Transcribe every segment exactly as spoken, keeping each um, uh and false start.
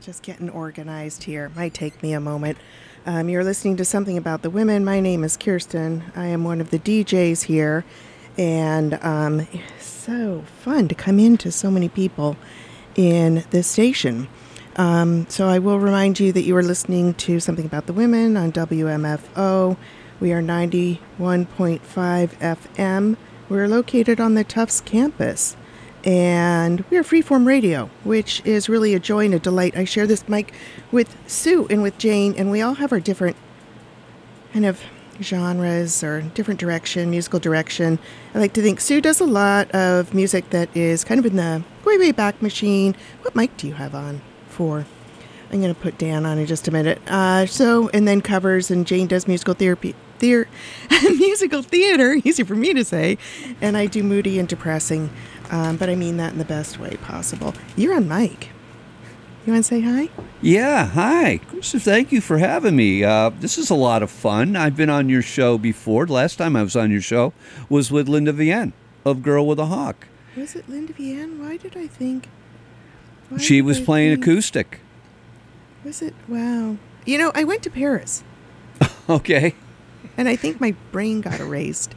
Just getting organized here. Might take me a moment. Um, you're listening to Something About the Women. My name is Kirsten. I am one of the D Js here. And um, it's so fun to come into so many people in this station. Um, so I will remind you that you are listening to Something About the Women on W M F O. We are ninety-one point five F M. We're located on the Tufts campus. And we are Freeform Radio, which is really a joy and a delight. I share this mic with Sue and with Jane, and we all have our different kind of genres or different direction, musical direction. I like to think Sue does a lot of music that is kind of in the way, way back machine. What mic do you have on for? I'm going to put Dan on in just a minute. Uh, so, and then covers, and Jane does musical therapy. Theater, musical theater, easy for me to say, and I do moody and depressing, um, but I mean that in the best way possible. You're on mic. You want to say hi? Yeah, hi. Krista, thank you for having me. Uh, this is a lot of fun. I've been on your show before. The last time I was on your show was with Linda Vienne of Girl with a Hawk. Was it Linda Vienne? Why did I think? Why she did was I playing think, acoustic. Was it? Wow. You know, I went to Paris. Okay. And I think my brain got erased.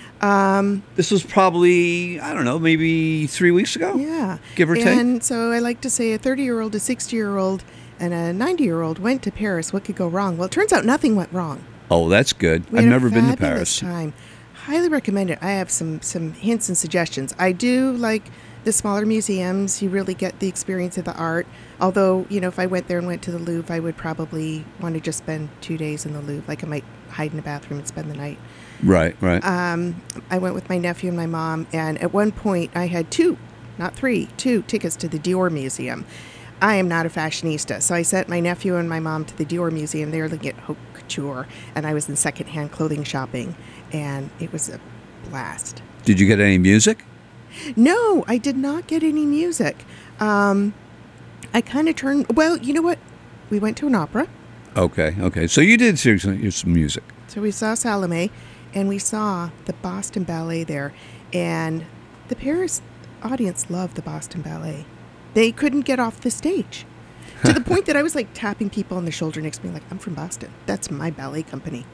Um, this was probably, I don't know, maybe three weeks ago? Yeah. Give or and take? And so I like to say a thirty-year-old, a sixty-year-old, and a ninety-year-old went to Paris. What could go wrong? Well, it turns out nothing went wrong. Oh, that's good. We I've had never a been to fabulous Paris. Time. Highly recommend it. I have some, some hints and suggestions. I do like the smaller museums. You really get the experience of the art. Although, you know, if I went there and went to the Louvre, I would probably want to just spend two days in the Louvre. Like I might hide in a bathroom and spend the night. Right, right. Um, I went with my nephew and my mom, and at one point I had two, not three, two tickets to the Dior Museum. I am not a fashionista, so I sent my nephew and my mom to the Dior Museum. They were looking at haute couture, and I was in secondhand clothing shopping, and it was a blast. Did you get any music? No, I did not get any music. Um, I kind of turned, well, you know what? We went to an opera. Okay, okay. So you did hear some, hear some music. So we saw Salome, and we saw the Boston Ballet there. And the Paris audience loved the Boston Ballet. They couldn't get off the stage. To the point that I was like tapping people on the shoulder next to me, like, I'm from Boston. That's my ballet company.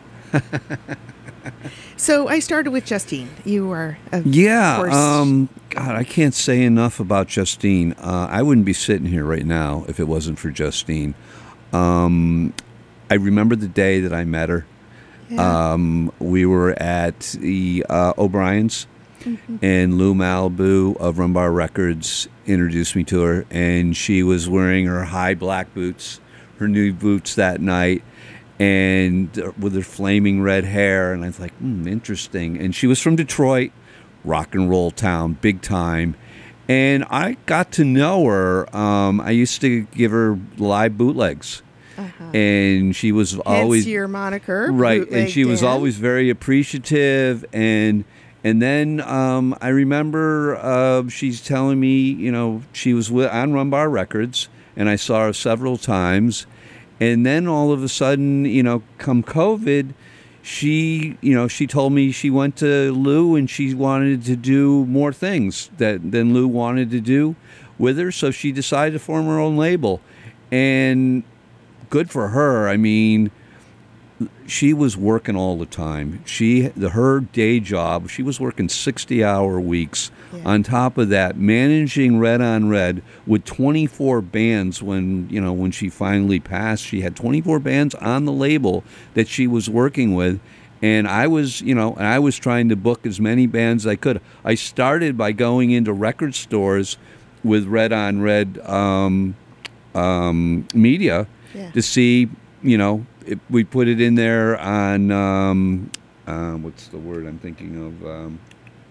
So I started with Justine. You are, of yeah. course. Um, God, I can't say enough about Justine. Uh, I wouldn't be sitting here right now if it wasn't for Justine. Um, I remember the day that I met her. Yeah. Um, we were at the uh, O'Brien's, mm-hmm. and Lou Malibu of Rumbar Records introduced me to her, and she was wearing her high black boots, her new boots that night, and with her flaming red hair, and I was like, hmm, interesting. And she was from Detroit, rock and roll town, big time. And I got to know her. Um, I used to give her live bootlegs. Uh-huh. And she was Hence always your moniker, right, Bootleg and she was Dan. always very appreciative. And and then um, I remember uh, she's telling me, you know, she was with, on Rumbar Records, and I saw her several times. And then all of a sudden, you know, come COVID, she, you know, she told me she went to Lou and she wanted to do more things that than Lou wanted to do with her. So she decided to form her own label. And good for her. I mean, she was working all the time. She, the, her day job, she was working sixty-hour weeks. Yeah. On top of that, managing Red on Red with twenty-four bands. When you know when she finally passed, she had twenty-four bands on the label that she was working with. And I was, you know, and I was trying to book as many bands as I could. I started by going into record stores with Red on Red um, um, media. Yeah. To see, you know, it, we put it in there on, um, uh, what's the word I'm thinking of? Um,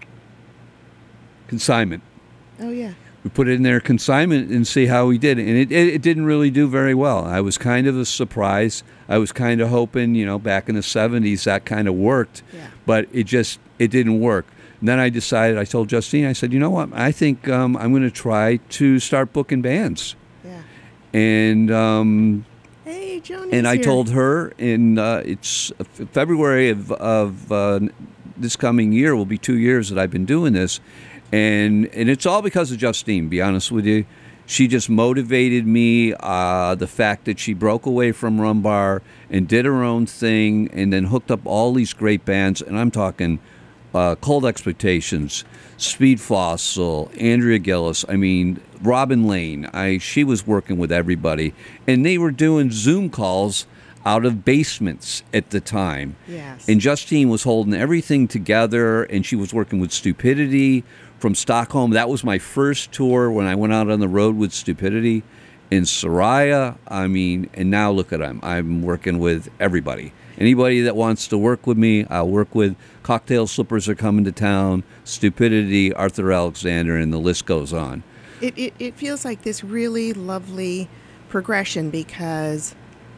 consignment. Oh, yeah. We put it in there, consignment, and see how we did. And it, it, it didn't really do very well. I was kind of a surprise. I was kind of hoping, you know, back in the seventies that kind of worked. Yeah. But it just, it didn't work. And then I decided, I told Justine, I said, you know what, I think um, I'm going to try to start booking bands. Yeah. And um, hey, Joni's and I here. told her, in uh, it's February of, of uh, this coming year will be two years that I've been doing this, and and it's all because of Justine. Be honest with you, she just motivated me. Uh, the fact that she broke away from Rumbar and did her own thing, and then hooked up all these great bands, and I'm talking uh, Cold Expectations, Speed Fossil, Andrea Gillis. I mean, Robin Lane. I she was working with everybody, and they were doing Zoom calls out of basements at the time. Yes. And Justine was holding everything together, and she was working with Stupidity from Stockholm. That was my first tour when I went out on the road with Stupidity in Soraya. I mean, and now look at them. I'm working with everybody. Anybody that wants to work with me, I'll work with. Cocktail Slippers are coming to town, Stupidity, Arthur Alexander, and the list goes on. It, it, it feels like this really lovely progression, because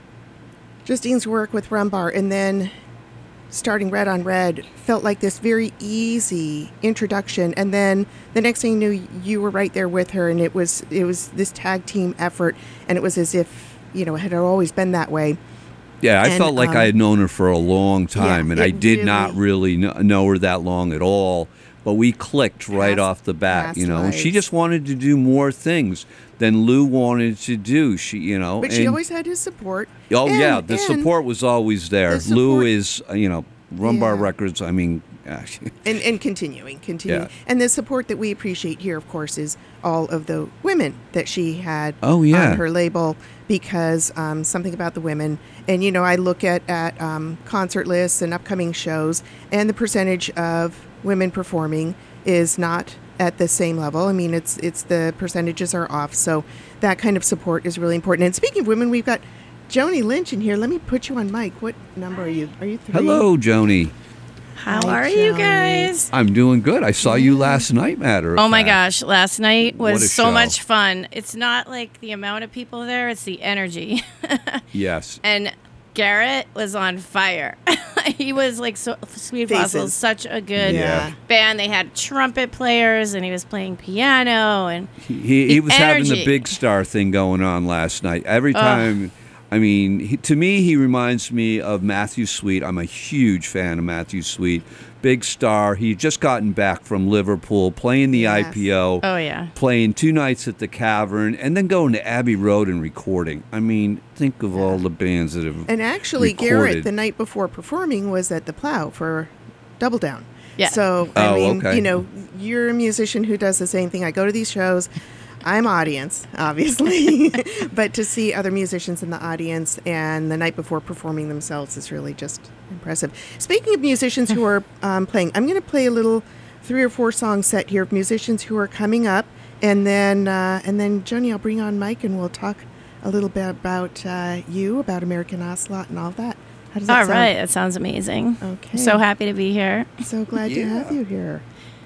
Justine's work with Rumbar and then starting Red on Red felt like this very easy introduction, and then the next thing you knew, you were right there with her, and it was it was this tag team effort, and it was as if, you know, it had always been that way. Yeah, I And, felt like um, I had known her for a long time, yeah, and I it did not really- really kn- know her that long at all. But we clicked right Past- off the bat, past you know. And she lives. just wanted to do more things than Lou wanted to do. She, you know, But she and- always had his support. Oh And- yeah, the and support was always there. the Lou support- is, uh, you know, Rumbar Yeah. Records. I mean, gosh. And, and continuing, continuing. Yeah. And the support that we appreciate here, of course, is all of the women that she had Oh, yeah. on her label, because um, something about the women. And, you know, I look at, at um, concert lists and upcoming shows, and the percentage of women performing is not at the same level. I mean, it's it's the percentages are off. So that kind of support is really important. And speaking of women, we've got Joni Lynch in here. Let me put you on mic. What number are you? Are you three? Hello, Joni. How Hi, are you Joni. guys? I'm doing good. I saw you last night, matter of Oh my fact. gosh, last night What a was so show. much fun. It's not like the amount of people there, it's the energy. Yes. And Garrett was on fire. He was like so Sweet Fossil, Faces. such a good Yeah. band. They had trumpet players and he was playing piano and He, he the was having the energy. big star thing going on last night. Every time, I mean, he, to me, he reminds me of Matthew Sweet. I'm a huge fan of Matthew Sweet. Big star. He just gotten back from Liverpool, playing the Yes. I P O, oh yeah. playing two nights at the Cavern, and then going to Abbey Road and recording. I mean, think of all the bands that have And actually, recorded. Garrett, the night before performing, was at the Plow for Double Down. Yeah. So, I Oh, mean, okay. you know, you're a musician who does the same thing. I go to these shows. I'm audience, obviously, but to see other musicians in the audience and the night before performing themselves is really just impressive. Speaking of musicians who are um, playing, I'm going to play a little three or four song set here of musicians who are coming up, and then uh, and then Joni, I'll bring on Mike and we'll talk a little bit about uh, you, about American Ocelot, and all that. How does that All sound? right, that sounds amazing. Okay. I'm so happy to be here. So glad to have Yeah. you here.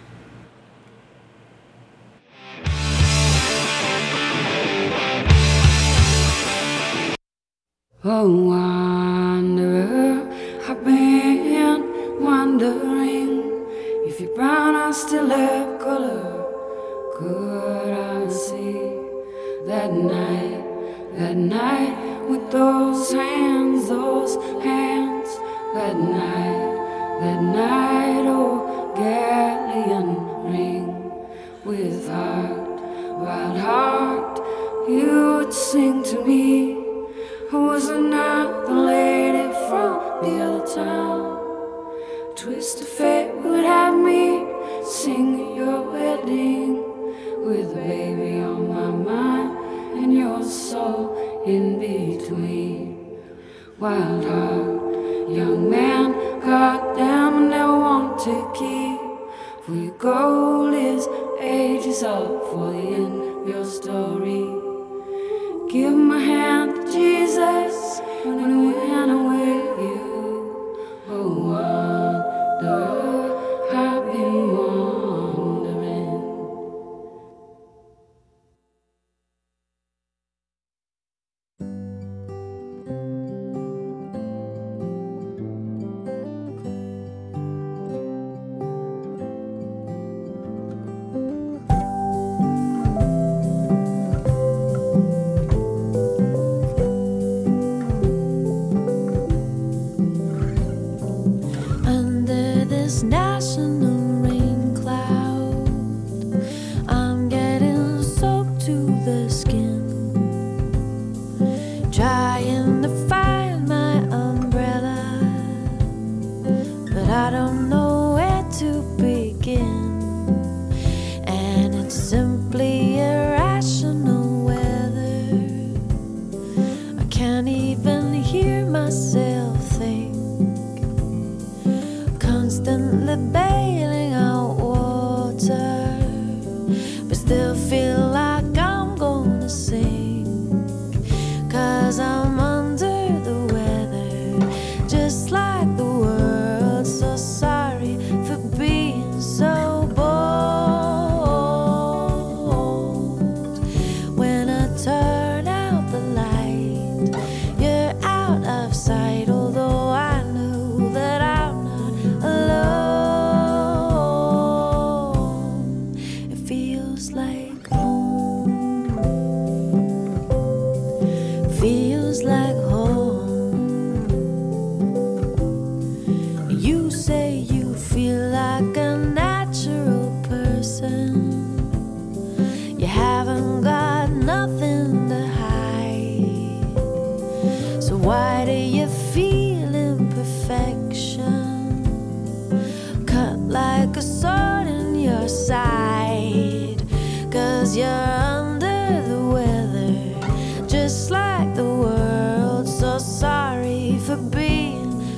Oh, wanderer, I've been wondering if your brown eyes still have color. Could I see that night, that night with those hands, those hands, that night, that night, oh, galleon ring with heart, wild heart, you would sing to me. Was it not the lady from the other town? Twist of fate would have me sing at your wedding, with a baby on my mind and your soul in between. Wild heart, young man, goddamn, I never want to keep. For your goal is ages up for the end of your story. Give my hand to Jesus when when I'm with you. Oh, wanderer, I've been wandering.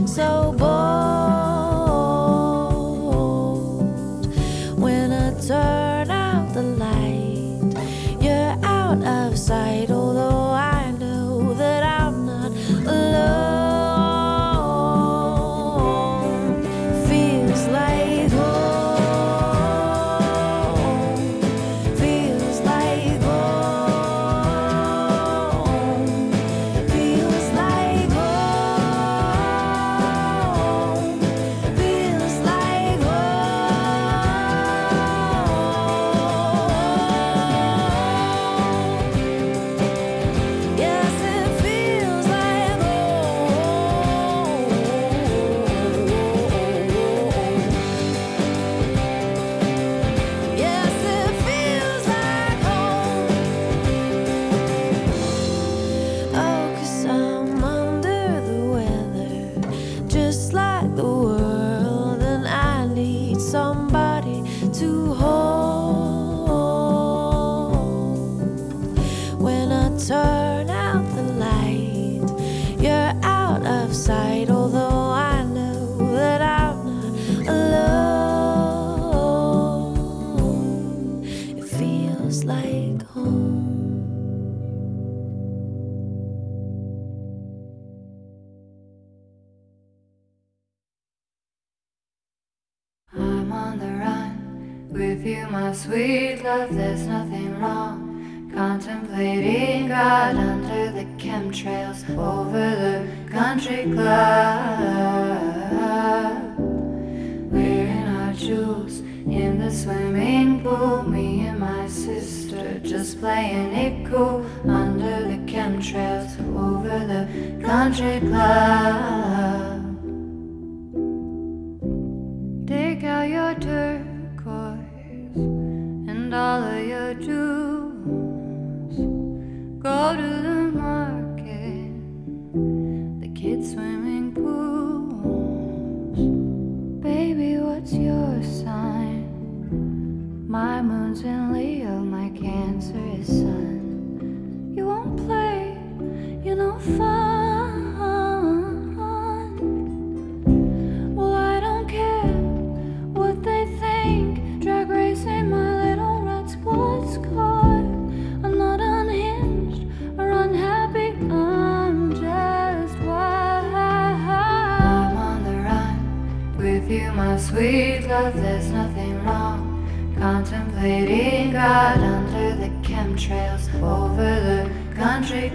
so bold. When I turn out the light, you're out of sight, although I know that I'm not alone. Feels like home, feels like home, feels like home, feels like home. Yes, it feels like home. Yes, it feels like home. Oh, 'cause I'm under the weather, just like the world, and I need somebody to hold. When I turn out the light, you're out of sight, although I know that I'm not alone. It feels like home. I'm on the run with you, my sweet love. There's nothing wrong. Contemplating God under the chemtrails over the country club. Wearing our jewels in the swimming pool. Me and my sister just playing it cool under the chemtrails over the country club. Take out your turquoise and all of your jewels. Go to the market, the kids' swimming pools. Baby, what's your sign? My moon's in Leo, my Cancer is Sun. You won't play, you know, fun. Well, I don't care what they think. Drag racing my little red sports car. I'm not unhinged or unhappy, I'm just wild. I'm on the run with you, my sweet love. There's nothing wrong. Contemplating God under the chemtrails over the country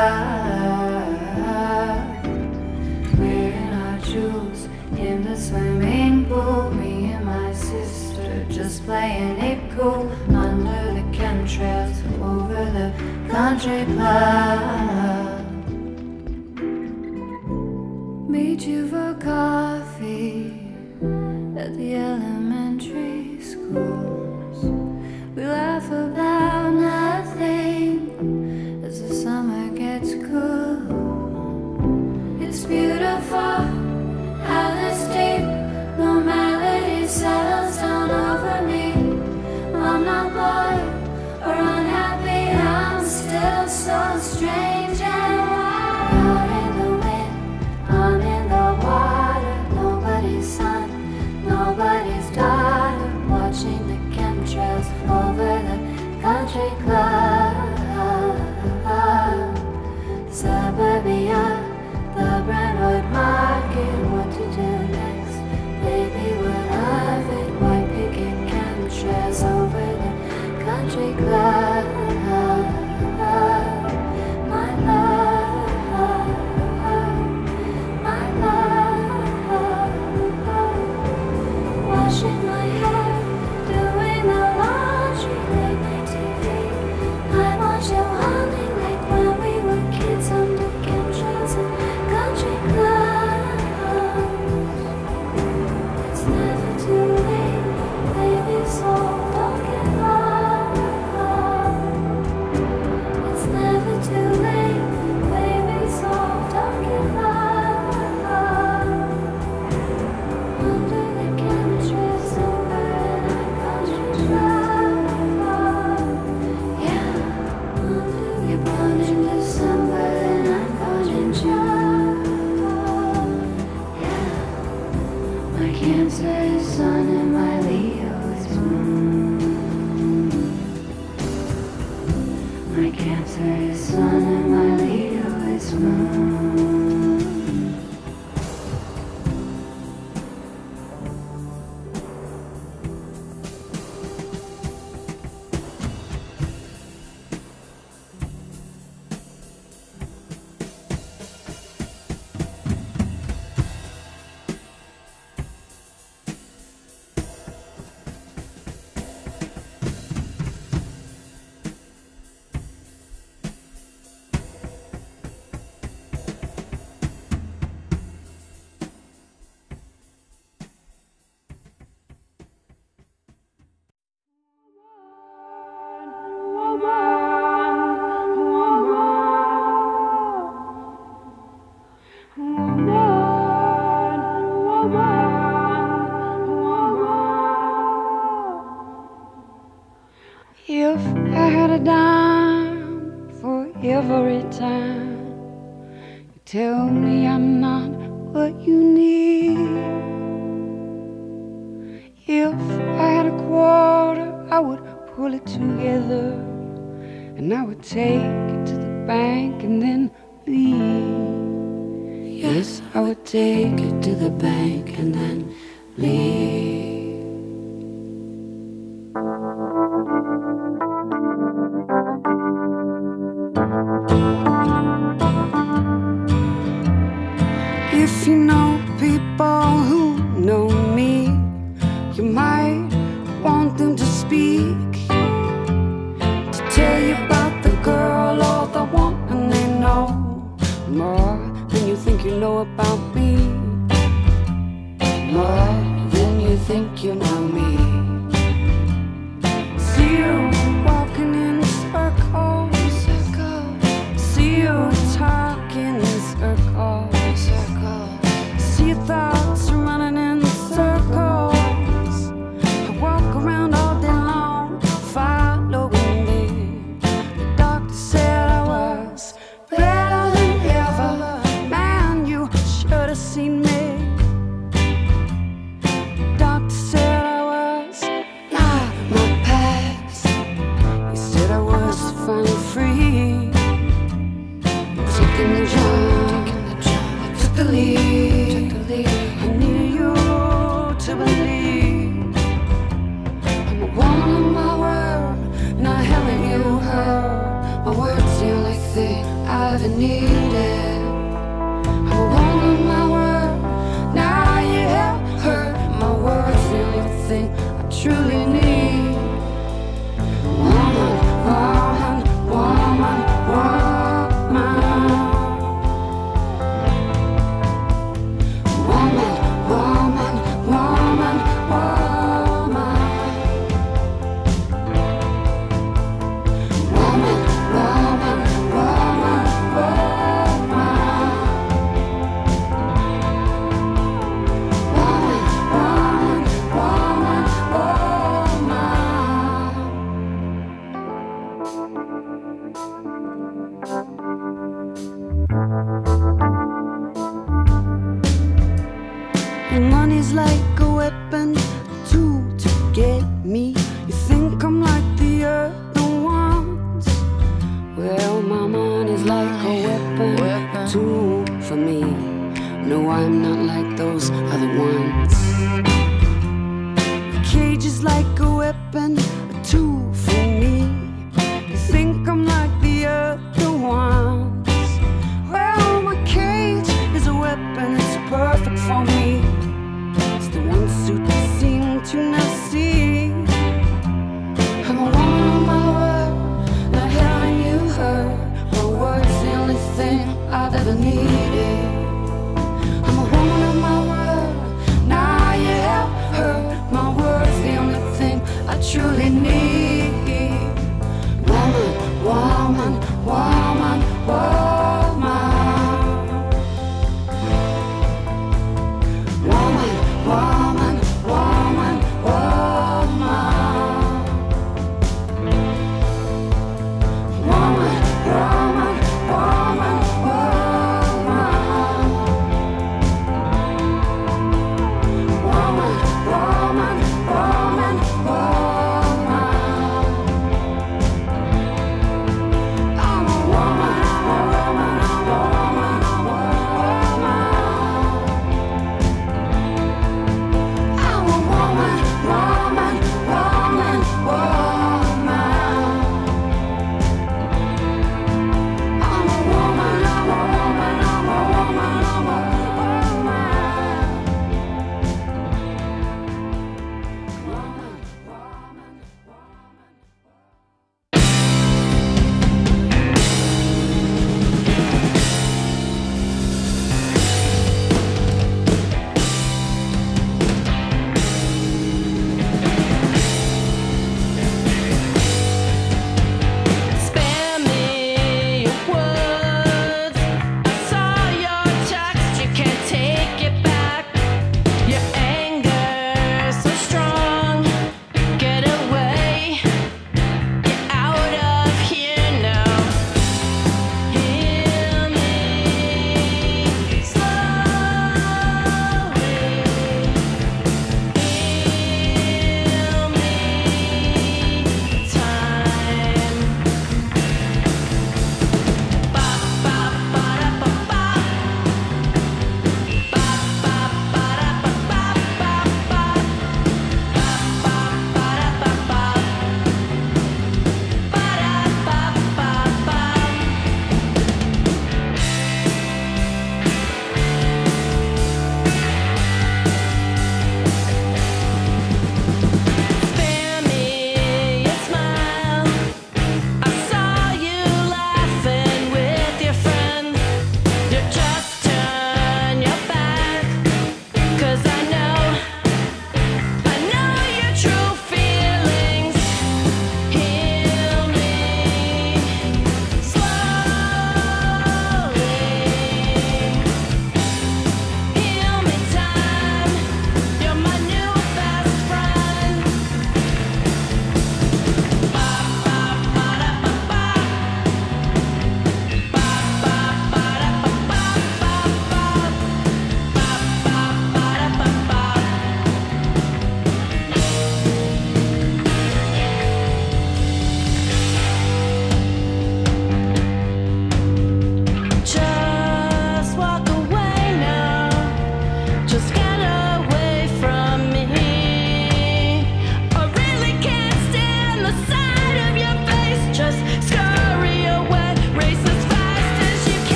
club. Wearing our jewels in the swimming pool. Me and my sister just playing it cool under the chemtrails over the country club. Meet you for coffee at the elementary schools. We laugh about nothing as the summer gets cool. It's beautiful how this deep normality settles down over me. I'm not bored or unhappy, I'm still so strange and wild. You're in the wind, I'm in the water. Nobody's son, nobody's daughter. Watching the chemtrails over the country club. Suburbia, the Brentwood Market. What to do next? Baby, what of it? White picket chemtrails over the country club. My love, my love. Washing my hair, doing the laundry, late night T V, Cancer is sun and my Leo is moon. My Cancer is sun and my Leo is moon. If I had a dime for every time you tell me I'm not what you need, if I had a quarter, I would pull it together and I would take it to the bank and then leave. Yes, I would take it to the bank and then leave. If you know people who know me, you might want them to speak, to tell you about the girl or the woman they know more than you think you know about me, more than you think you know me. See you walking in circles, see you talking in circles, see your thoughts running in circles. I walk around all day long, following me. The doctor said I was better than ever. Man, you should have seen me. The doctor said I was not my past. He said I was finally free. Taking the job, I took the lead. I need you to believe I'm a woman of my word, not having you heard. My word's the only thing I ever needed. I'm a woman of my word, now you have heard. My word's the only thing I truly need. Woman, woman, woman, woman. Money's like a weapon, a tool to get me. You think I'm like the other ones? Well, my money's like a weapon, a tool for me. No, I'm not like those other ones. A cage is like a weapon, a tool for me. You think I'm like the other ones? Well, my cage is a weapon, it's perfect for me. It's the one suit you seem to not see. I'm a woman of my word, not having you heard. My word's the only thing I've ever needed. I'm a woman of my word, now you have heard. My word's the only thing I truly need. Woman, woman.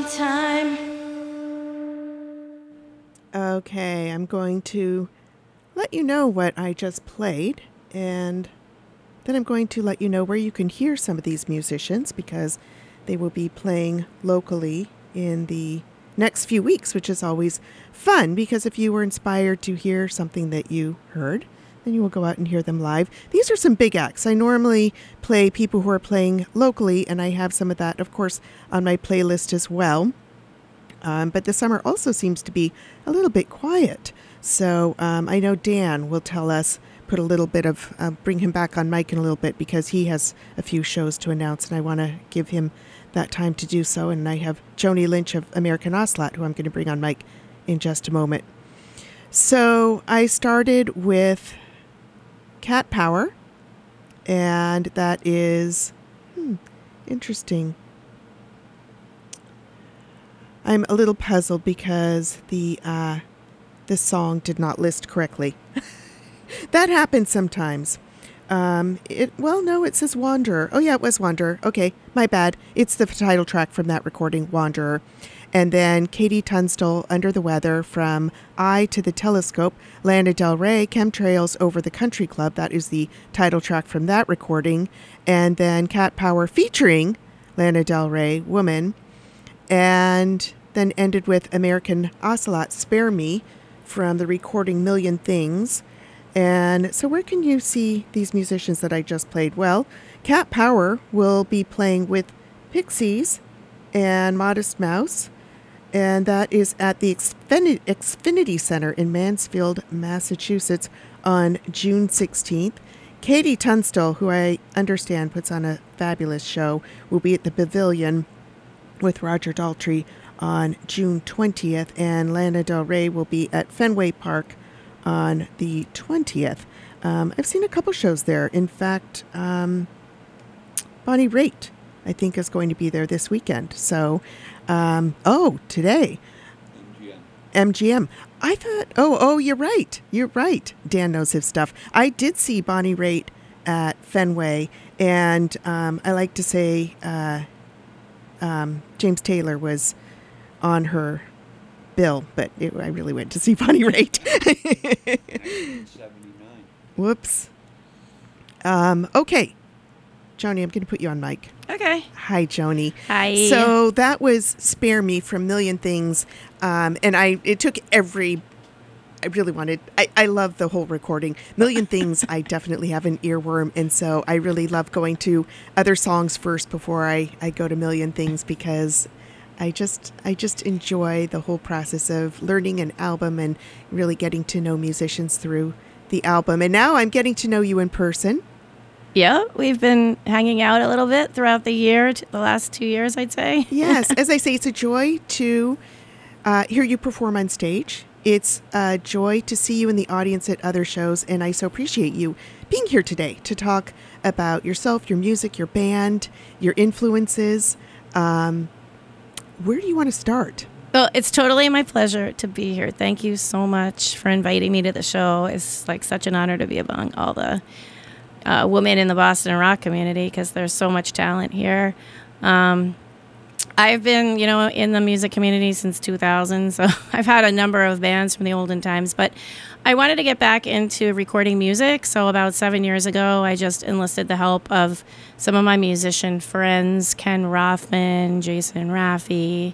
time. Okay, I'm going to let you know what I just played, and then I'm going to let you know where you can hear some of these musicians, because they will be playing locally in the next few weeks, which is always fun, because if you were inspired to hear something that you heard, then you will go out and hear them live. These are some big acts. I normally play people who are playing locally, and I have some of that, of course, on my playlist as well. Um, but the summer also seems to be a little bit quiet. So um, I know Dan will tell us, put a little bit of, uh, bring him back on mic in a little bit, because he has a few shows to announce, and I want to give him that time to do so. And I have Joni Lynch of American Ocelot, who I'm going to bring on mic in just a moment. So I started with Cat Power, and that is hmm, interesting. I'm a little puzzled because the uh, the song did not list correctly. That happens sometimes. Um, it well, no, it says Wanderer. Oh yeah, it was Wanderer. Okay, my bad. It's the title track from that recording, Wanderer. And then Katie Tunstall, Under the Weather, from Eye to the Telescope. Lana Del Rey, Chemtrails Over the Country Club. That is the title track from that recording. And then Cat Power featuring Lana Del Rey, Woman. And then ended with American Ocelot, Spare Me, from the recording Million Things. And so where can you see these musicians that I just played? Well, Cat Power will be playing with Pixies and Modest Mouse, and that is at the Xfinity, Xfinity Center in Mansfield, Massachusetts on June sixteenth. Katie Tunstall, who I understand puts on a fabulous show, will be at the Pavilion with Roger Daltrey on June twentieth, and Lana Del Rey will be at Fenway Park on the twentieth. Um, I've seen a couple shows there. In fact, um, Bonnie Raitt, I think, is going to be there this weekend. So, um, oh, today. M G M. M G M. I thought, oh, oh, you're right. You're right. Dan knows his stuff. I did see Bonnie Raitt at Fenway, and um, I like to say uh, um, James Taylor was on her bill, but it, I really went to see Bonnie Raitt. nineteen seventy-nine. Whoops. Um, okay. Joni, I'm going to put you on mic. Okay. Hi, Joni. Hi. So that was Spare Me from Million Things. Um, and I, it took every, I really wanted, I, I love the whole recording. Million Things, I definitely have an earworm. And so I really love going to other songs first before I, I go to Million Things, because I just I just enjoy the whole process of learning an album and really getting to know musicians through the album. And now I'm getting to know you in person. Yeah, we've been hanging out a little bit throughout the year, t- the last two years, I'd say. Yes, as I say, it's a joy to uh, hear you perform on stage. It's a joy to see you in the audience at other shows, and I so appreciate you being here today to talk about yourself, your music, your band, your influences. Um, where do you want to start? Well, it's totally my pleasure to be here. Thank you so much for inviting me to the show. It's like such an honor to be among all the uh, women in the Boston rock community, because there's so much talent here. Um, I've been, you know, in the music community since two thousand, so I've had a number of bands from the olden times, but I wanted to get back into recording music. So about seven years ago, I just enlisted the help of some of my musician friends, Ken Rothman, Jason Raffi,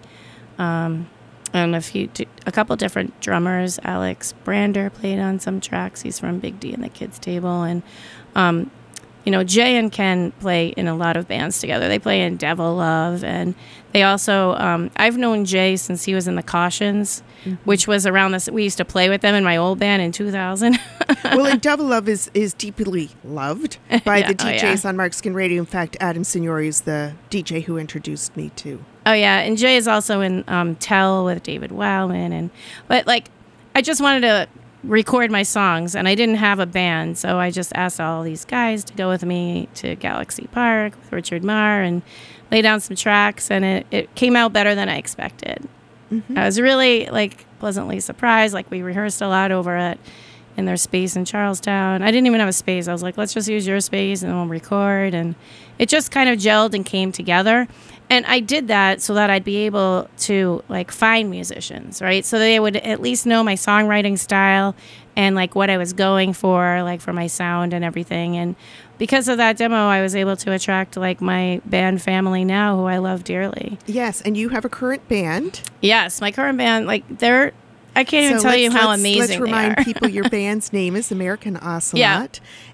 um, and a few, a couple different drummers. Alex Brander played on some tracks. He's from Big D and the Kids Table. And, um, you know, Jay and Ken play in a lot of bands together. They play in Devil Love, and they also, um, I've known Jay since he was in the Cautions, mm-hmm. which was around this. We used to play with them in my old band in two thousand. Well, and Devil Love is, is deeply loved by yeah, the D Js oh, yeah. on Mark Skin Radio. In fact, Adam Signori is the D J who introduced me to. Oh, yeah. And Jay is also in um, Tell with David Wowman. And, but, like, I just wanted to record my songs, and I didn't have a band, so I just asked all these guys to go with me to Galaxy Park with Richard Marr and lay down some tracks, and it, it came out better than I expected. Mm-hmm. I was really, like, pleasantly surprised. Like, we rehearsed a lot over at in their space in Charlestown. I didn't even have a space. I was like, let's just use your space and we'll record, and it just kind of gelled and came together. And I did that so that I'd be able to like find musicians, right? So they would at least know my songwriting style and like what I was going for, like for my sound and everything. And because of that demo, I was able to attract like my band family now, who I love dearly. Yes, and you have a current band. Yes, my current band, like they're, I can't even So tell let's- you how let's- amazing Let's remind they are. people your band's name is American Ocelot. Yeah.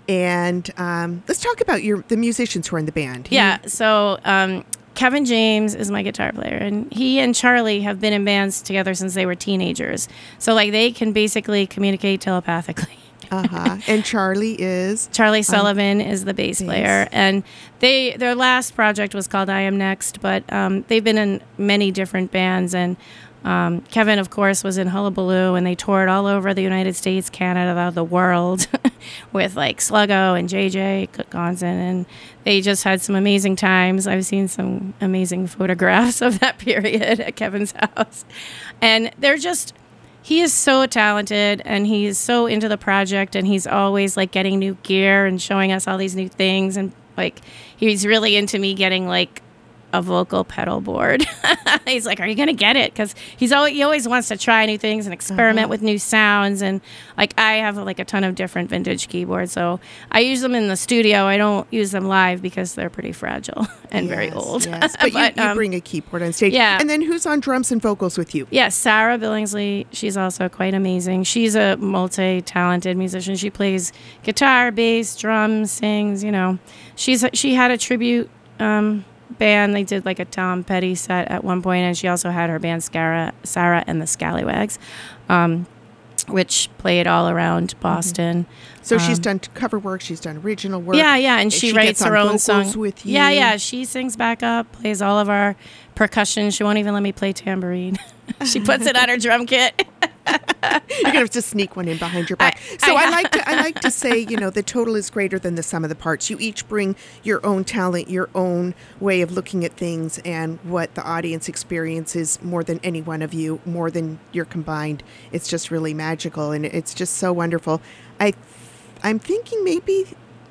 And um, let's talk about your the musicians who are in the band. Yeah, so um, Kevin James is my guitar player, and he and Charlie have been in bands together since they were teenagers. So like they can basically communicate telepathically. Uh-huh. And Charlie is Charlie Sullivan is the bass bass. player, and they their last project was called I Am Next, but um, they've been in many different bands. And um, Kevin, of course, was in Hullabaloo, and they toured all over the United States, Canada, the world, with like Sluggo and J J Gonson, and they just had some amazing times. I've seen some amazing photographs of that period at Kevin's house, and they're just. He is so talented, and he's so into the project, and he's always like getting new gear and showing us all these new things. And like, he's really into me getting like a vocal pedal board. He's like, "Are you gonna get it?" Because he's always he always wants to try new things and experiment Uh-huh. with new sounds. And like, I have like a ton of different vintage keyboards, so I use them in the studio. I don't use them live because they're pretty fragile and very Yes, old. Yes. But, you, you um, bring a keyboard on stage. yeah. And then who's on drums and vocals with you? Yes, Sarah Billingsley. She's also quite amazing. She's a multi-talented musician. She plays guitar, bass, drums, sings. You know, she's she had a tribute um, band. They did like a Tom Petty set at one point, and she also had her band Sarah, Sarah and the Scallywags, um, which played all around Boston. So she's Um, done cover work. She's done original work. Yeah, yeah, and she, She writes gets her on own vocals song. with Yeah, you. yeah, she sings back up, plays all of our percussion. She won't even let me play tambourine. She puts it on her drum kit. You're gonna have to sneak one in behind your back. I- so I- I, like to I like to say, you know, the total is greater than the sum of the parts. You each bring your own talent, your own way of looking at things, and what the audience experiences more than any one of you, more than your combined. It's just really magical, and it's just so wonderful. I, I'm thinking maybe.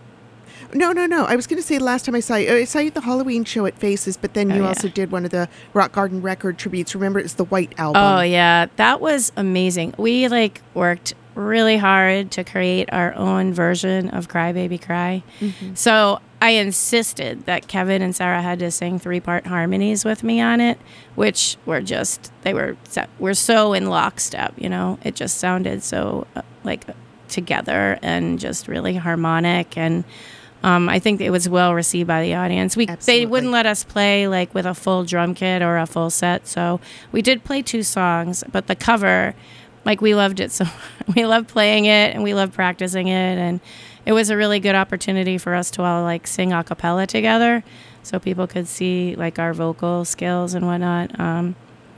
No, no, no. I was going to say last time I saw you, I saw you at the Halloween show at Faces, but then Oh, you yeah. also did one of the Rock Garden record tributes. Remember, it's the White Album. Oh yeah, that was amazing. We like worked really hard to create our own version of Cry Baby Cry. So I insisted that Kevin and Sarah had to sing three-part harmonies with me on it, which were just they were were so in lockstep. You know, it just sounded so uh, like together and just really harmonic. And um, I think it was well received by the audience. We Absolutely. they wouldn't let us play like with a full drum kit or a full set, so we did play two songs. But the cover, like we loved it, so we loved playing it and we loved practicing it, and it was a really good opportunity for us to all like sing a cappella together, so people could see like our vocal skills and whatnot. Um,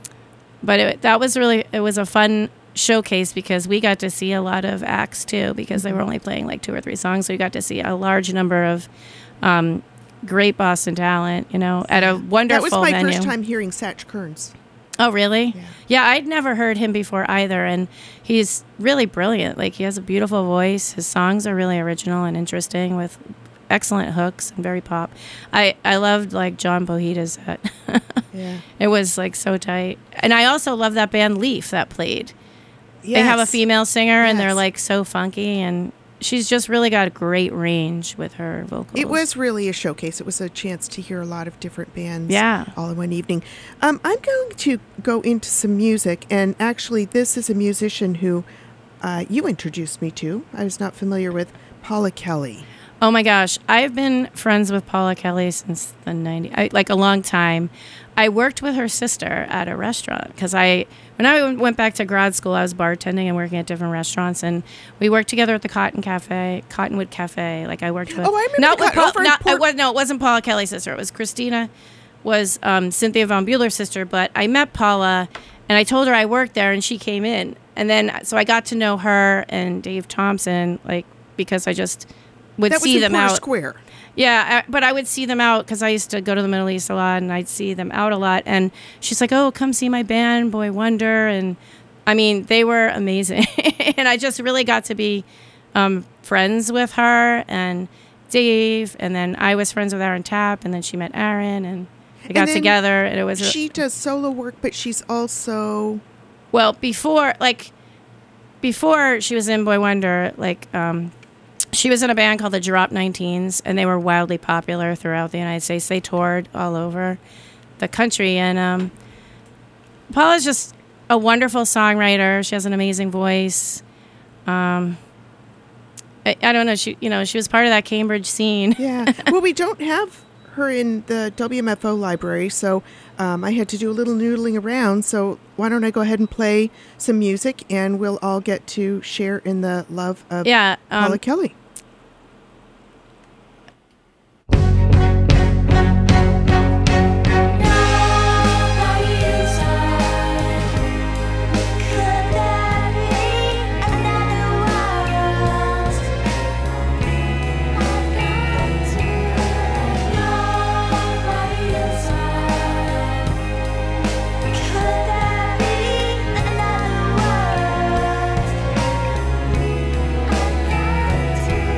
but it, that was really it was a fun showcase because we got to see a lot of acts too, because they were only playing like two or three songs, so we got to see a large number of um, great Boston talent, you know, at a wonderful That was my venue. first time hearing Satch Kearns. Oh, really? Yeah. Yeah, I'd never heard him before either, and he's really brilliant. Like, he has a beautiful voice. His songs are really original and interesting with excellent hooks and very pop. I, I loved, like, John Bohita's set. Yeah. It was, like, so tight. And I also love that band Leaf that played. They have a Yes. female singer, and they're, Yes. like, so funky, and she's just really got a great range with her vocals. It was really a showcase. It was a chance to hear a lot of different bands Yeah. all in one evening. Um, I'm going to go into some music, and actually, this is a musician who uh, you introduced me to. I was not familiar with, Paula Kelly. Oh my gosh, I've been friends with Paula Kelly since the nineties, I, like a long time. I worked with her sister at a restaurant because I, when I went back to grad school, I was bartending and working at different restaurants, and we worked together at the Cotton Cafe, Cottonwood Cafe. Like I worked with. Oh, I remember not the with Cotton- over Paul, in not, Port- it was, no, it wasn't Paula Kelly's sister. It was Christina, was um, Cynthia Von Bueller's sister. But I met Paula, and I told her I worked there, and she came in, and then so I got to know her and Dave Thompson, like because I just would That was see in them Porter out. Square. Yeah, I, but I would see them out because I used to go to the Middle East a lot, and I'd see them out a lot. And she's like, "Oh, come see my band, Boy Wonder." And I mean, they were amazing. And I just really got to be um, friends with her and Dave. And then I was friends with Aaron Tapp, and then she met Aaron. And They got then together, and it was a- She does solo work, but she's also well before like before she was in Boy Wonder. Like um, she was in a band called the Drop nineteens, and they were wildly popular throughout the United States. They toured all over the country, and um, Paula's just a wonderful songwriter. She has an amazing voice. Um, I, I don't know. She, you know, she was part of that Cambridge scene. yeah. Well, we don't have her in the W M F O library, so um, I had to do a little noodling around. So why don't I go ahead and play some music, and we'll all get to share in the love of Yeah. Um, Paula Kelly. Could there be another world?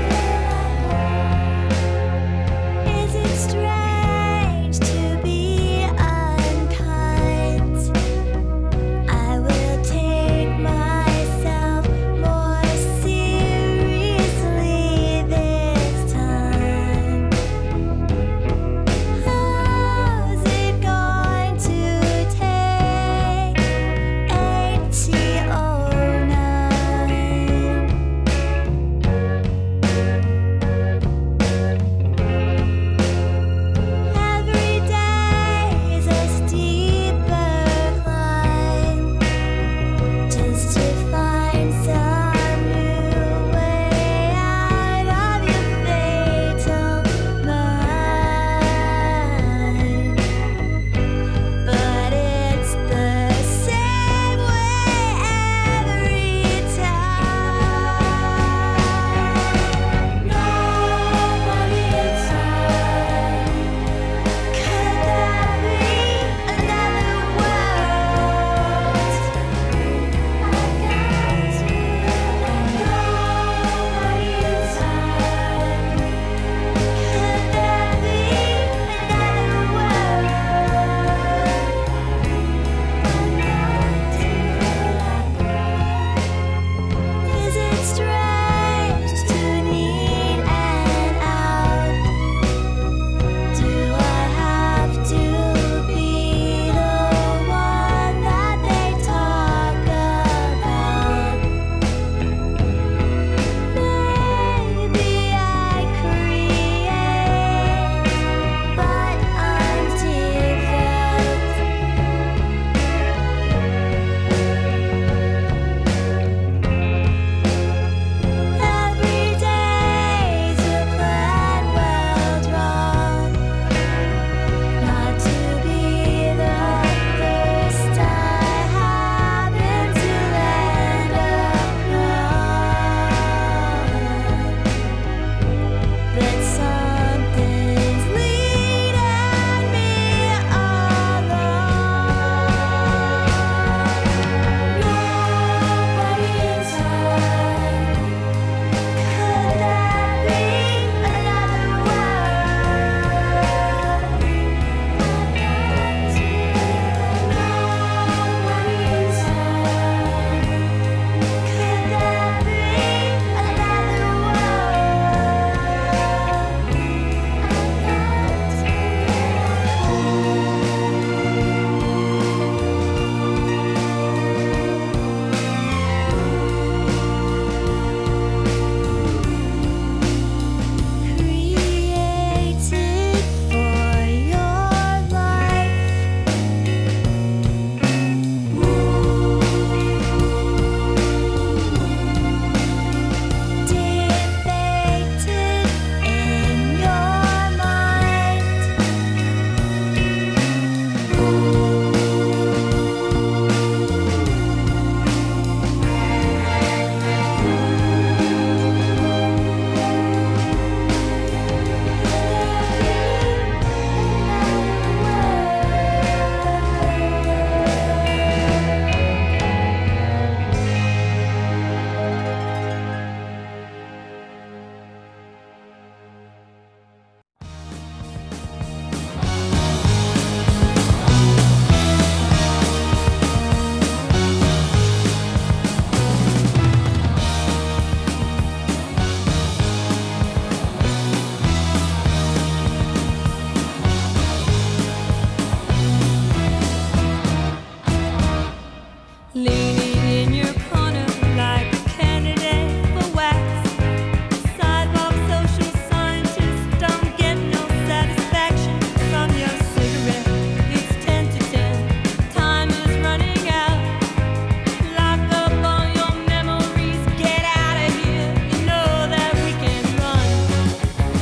leaning in your corner like a candidate for wax. Sidewalk social scientist don't get no satisfaction from your cigarette. It's ten to ten, time is running out. Lock up all your memories, get out of here. You know that we can run.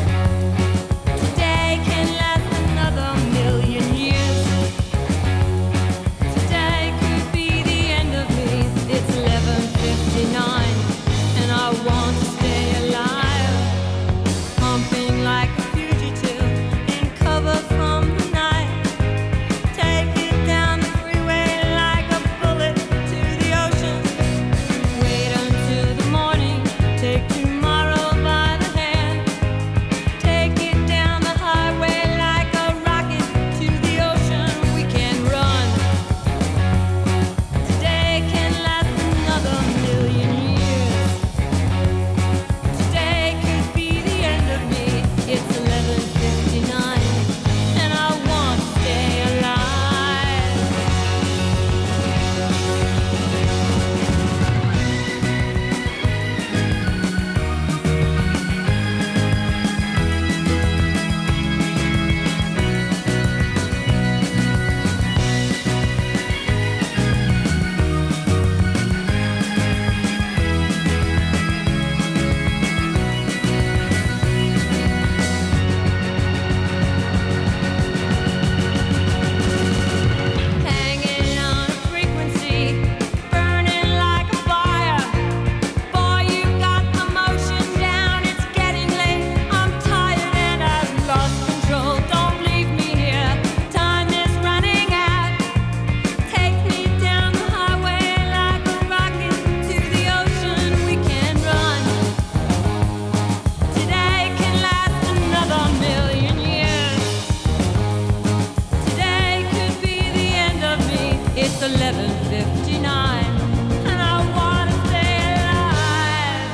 Today can last another million years. Today could be the end of me. It's eleven fifty-nine, and I want to stay alive. Pumping like a fugitive in cover from the night. Take it down the freeway like a bullet to the ocean. Wait until the morning, take tomorrow by the hand. Take it down the highway like a rocket to the ocean. We can run. Today can last another million years. Today could be the end of me. It's eleven fifty-nine, and I want to stay alive. Hanging on a frequency, burning like a fire. Boy, you got the motion down. It's getting late. I'm tired and I've lost control. Don't leave me here. Time is running out. Take me down the highway like a rocket to the ocean. We can run. Today can last another million years. Today could be the end of me. It's eleven fifty-nine, and I want to stay alive.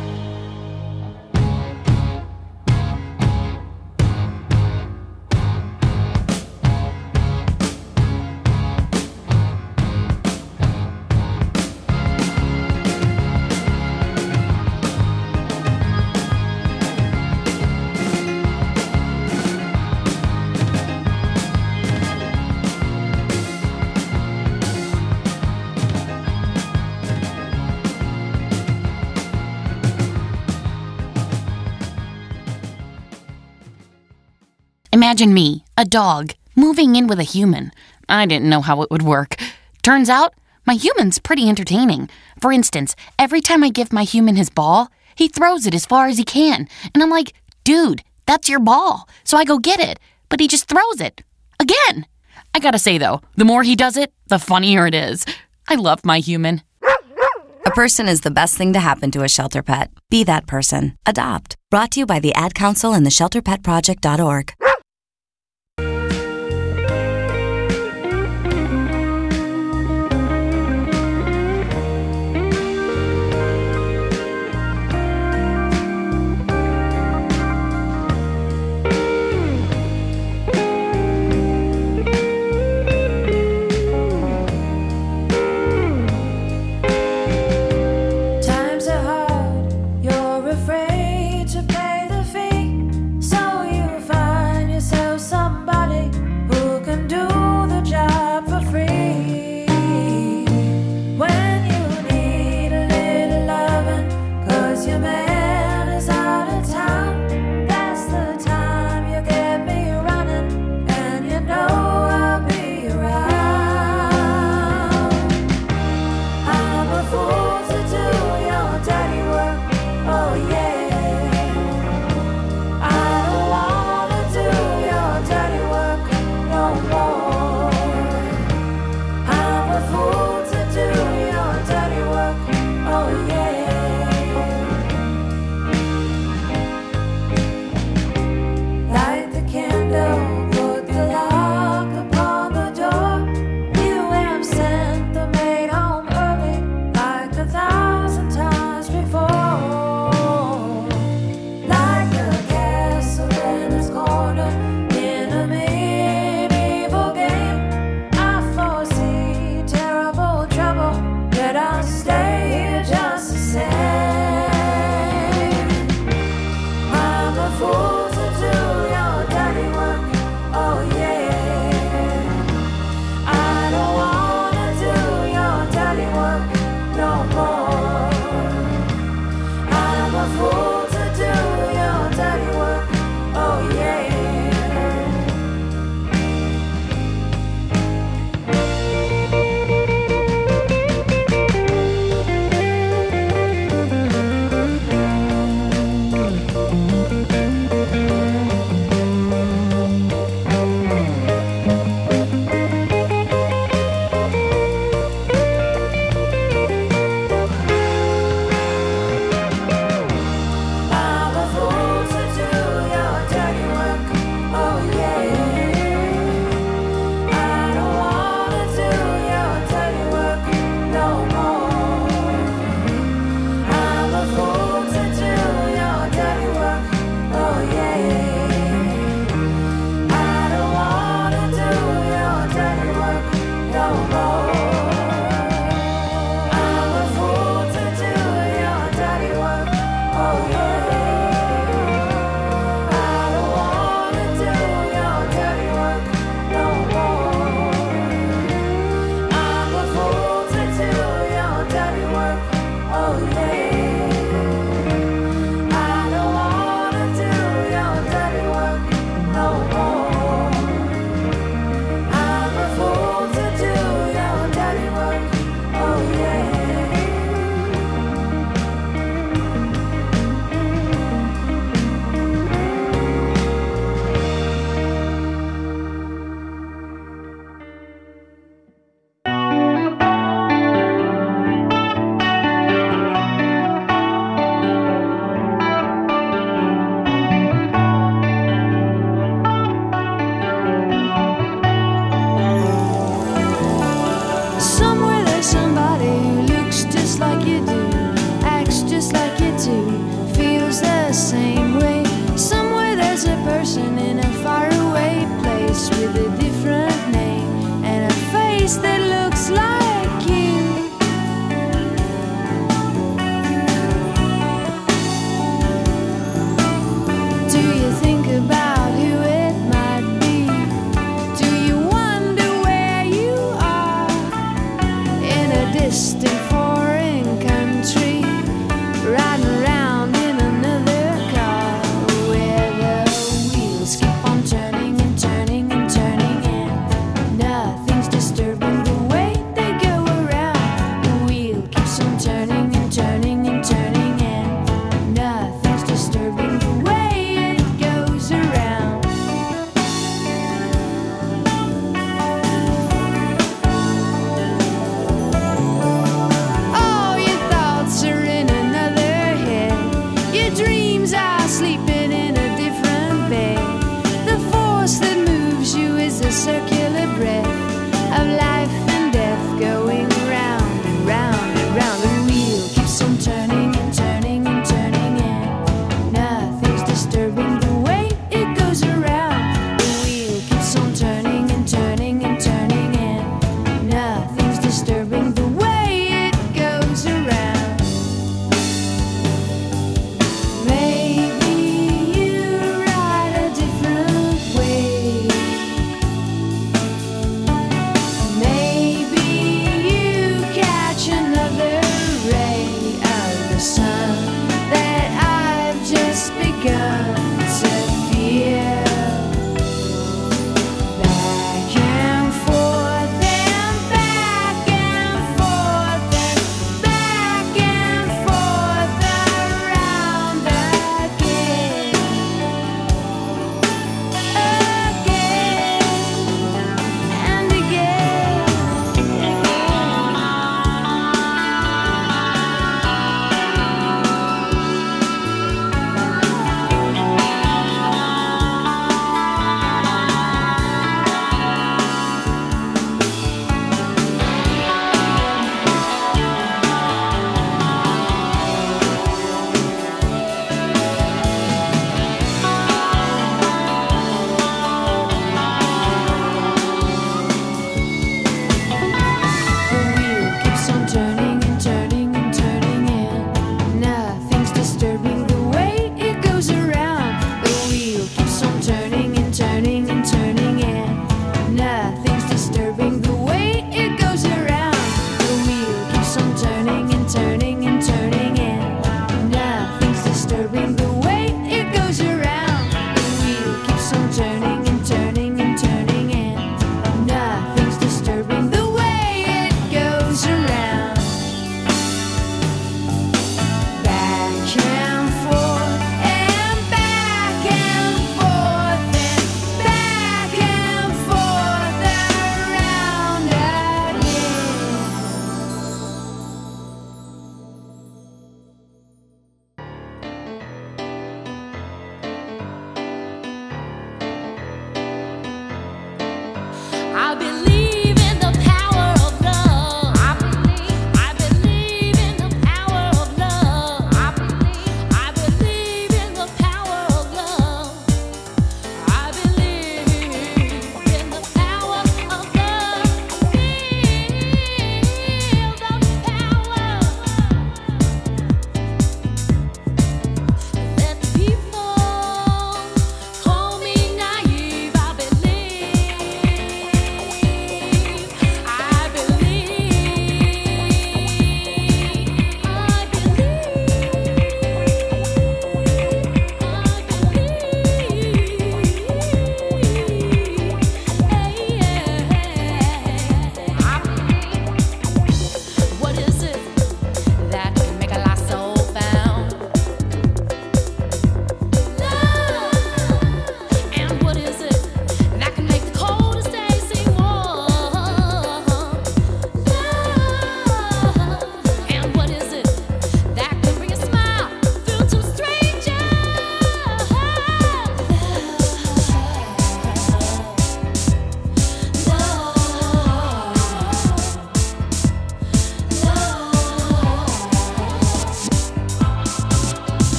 Imagine me, a dog, moving in with a human. I didn't know how it would work. Turns out, my human's pretty entertaining. For instance, every time I give my human his ball, he throws it as far as he can. And I'm like, dude, that's your ball. So I go get it. But he just throws it. Again. I gotta say, though, the more he does it, the funnier it is. I love my human. A person is the best thing to happen to a shelter pet. Be that person. Adopt. Brought to you by the Ad Council and the shelter pet project dot org. Times are hard, you're afraid to pay the fee, so you find distant foreign country, riding around in another car where the wheels keep on turning and turning and turning, and nothing's disturbing the way they go around. The wheel keeps on turning and turning and turning, and nothing's disturbing the way it goes around.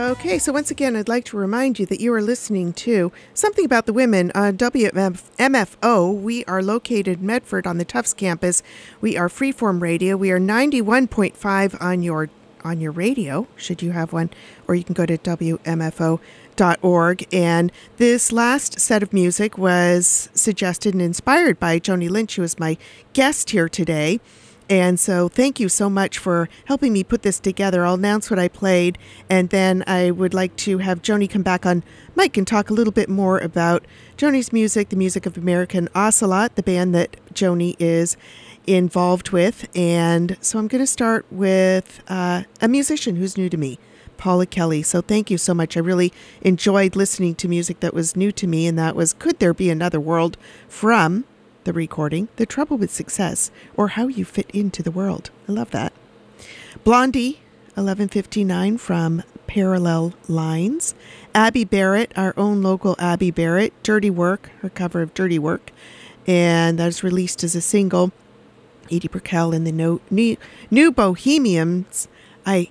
Okay, so once again, I'd like to remind you that you are listening to Something About the Women on W M F O. We are located in Medford on the Tufts campus. We are Freeform Radio. We are ninety-one point five on your on your radio, should you have one, or you can go to W M F O dot org. And this last set of music was suggested and inspired by Joni Lynch, who is my guest here today. And so thank you so much for helping me put this together. I'll announce what I played, and then I would like to have Joni come back on mic and talk a little bit more about Joni's music, the music of American Ocelot, the band that Joni is involved with. And so I'm going to start with uh, a musician who's new to me, Paula Kelly. So thank you so much. I really enjoyed listening to music that was new to me, and that was Could There Be Another World from the recording, The Trouble with Success, or How You Fit Into the World. I love that. Blondie, eleven fifty-nine from Parallel Lines. Abby Barrett, our own local Abby Barrett, Dirty Work, her cover of Dirty Work, and that was released as a single. Edie Brickell and the no, new, new Bohemians. I,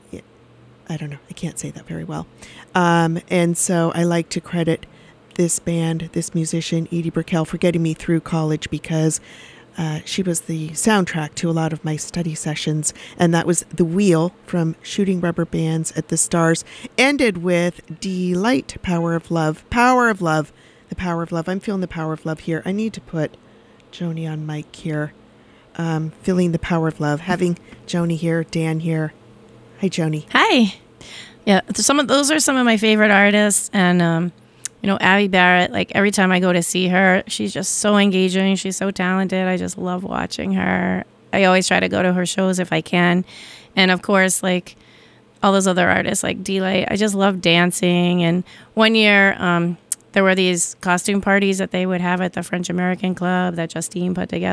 I don't know. I can't say that very well. Um, and so I like to credit this band, this musician, Edie Brickell, for getting me through college, because uh, she was the soundtrack to a lot of my study sessions. And that was The Wheel from Shooting Rubber Bands at the Stars. Ended with Delight, Power of Love. Power of Love. The Power of Love. I'm feeling the power of love here. I need to put Joni on mic here. Um, feeling the power of love. Having Joni here, Dan here. Hi, Joni. Hi. Yeah, some of those are some of my favorite artists, and um, you know, Abby Barrett. Like every time I go to see her, she's just so engaging. She's so talented. I just love watching her. I always try to go to her shows if I can, and of course, like all those other artists, like D-Light. I just love dancing. And one year, um, there were these costume parties that they would have at the French American Club that Justine put together.